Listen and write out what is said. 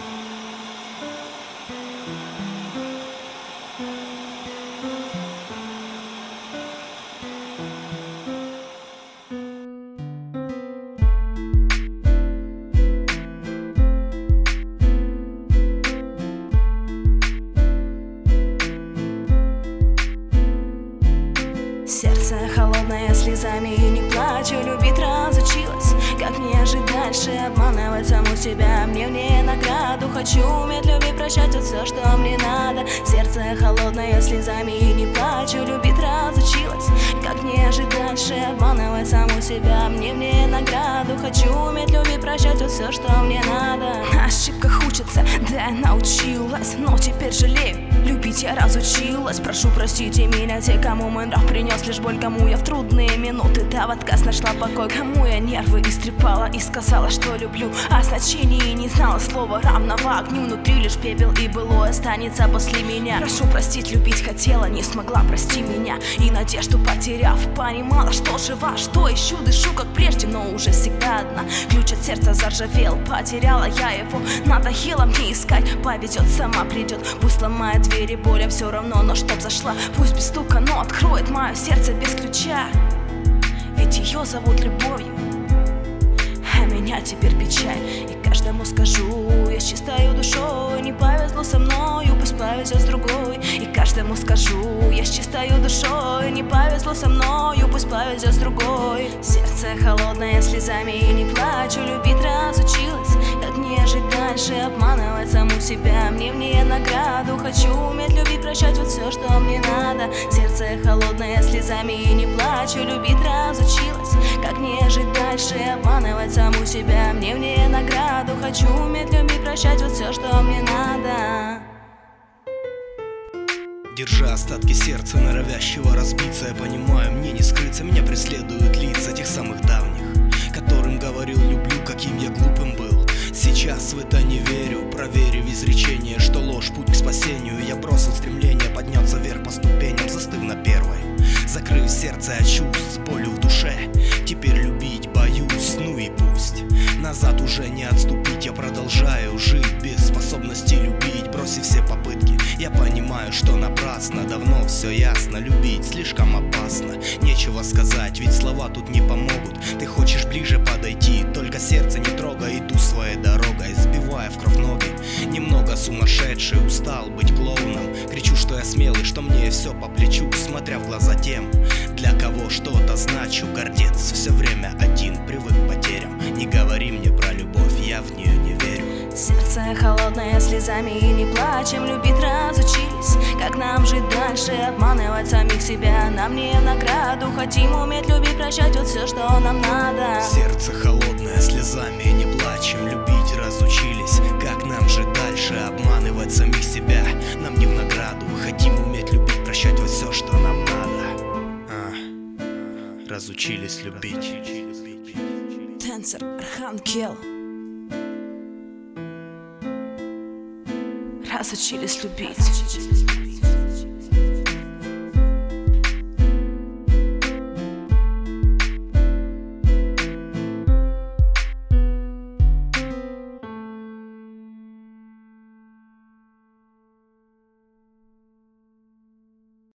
Сердце холодное, слезами и не плачу, любить разучилась. Как мне жить дальше, обманывать саму себя? Мне в ней награду, хочу уметь любить, прощать вот все, что мне надо. Сердце холодное, слезами и не плачу, любить разучилась. Как мне жить дальше, обманывать саму себя? Мне в ней награду, хочу уметь любить, прощать вот все, что мне надо. На ошибках учатся, да, я научилась, но теперь жалею. Любить я разучилась, прошу простите меня те, кому мой нрав принес лишь боль, кому я в трудные минуты да в отказ нашла покой, кому я нервы истрепала и сказала, что люблю, а значения не знала слова равного огню. Внутри лишь пепел и былое останется после меня. Прошу простить, любить хотела, не смогла, прости меня. И надежду потеряв, понимала, что жива, что ищу, дышу как прежде, но уже всегда одна. Ключ от сердца заржавел, потеряла я его, надоело мне искать, повезет, сама придет, пусть ломает двери, боль, все равно, но чтоб зашла, пусть без стука, но откроет мое сердце без ключа. Ведь ее зовут любовью, а меня теперь печаль. И каждому скажу, я с чистою душой, не повезло со мною, пусть повезет с другой. И каждому скажу, я с чистою душой, не повезло со мною, пусть повезет с другой. Сердце холодное, слезами и не плачу, любить разучилась. Как мне жить дальше, обманывать саму себя? Мне в ней награду, хочу уметь любить, прощать вот все, что мне надо. Сердце холодное, слезами и не плачу, любить разучилась. Как мне жить дальше, обманывать саму себя? Мне в ней награду, хочу уметь любить, прощать вот все, что мне надо. Держа остатки сердца, норовящего разбиться, я понимаю, мне не скрыться, меня преследуют лица тех самых давних, которым говорил люблю, каким я глупым был. Сейчас в это не верю, проверив изречение, что ложь — путь к спасению. Я бросил стремление подняться вверх по ступеням, застыв на первой, закрыв сердце от чувств с болью в душе. Теперь любить боюсь, ну и пусть. Назад уже не отступить, я продолжаю жить без способности любить. Бросив все попытки, я понимаю, что напрасно, давно все ясно. Любить слишком опасно, нечего сказать, ведь слова тут не помогут. Ты хочешь ближе подойти, только сердце не трогай. Иду своей дорогой, сбивая в кровь ноги. Немного сумасшедший, устал быть клоуном. Кричу, что я смелый, что мне все по плечу, смотря в глаза тем, для кого что-то значу. Гордец все время один, привык к потерям. Не говори мне про любовь, я в нее не верю. Сердце холодное, слезами и не плачем, любить разучились. Как нам жить дальше, обманывать самих себя? Нам не в награду, хотим уметь любить, прощать вот все, что нам надо. Сердце холодное, слезами и не плачем, любить разучились. Как нам жить дальше, обманывать самих себя? Нам не в награду, хотим уметь любить, прощать вот все, что нам надо. Разучились любить. Тенсор, Архангел. Разучились любить.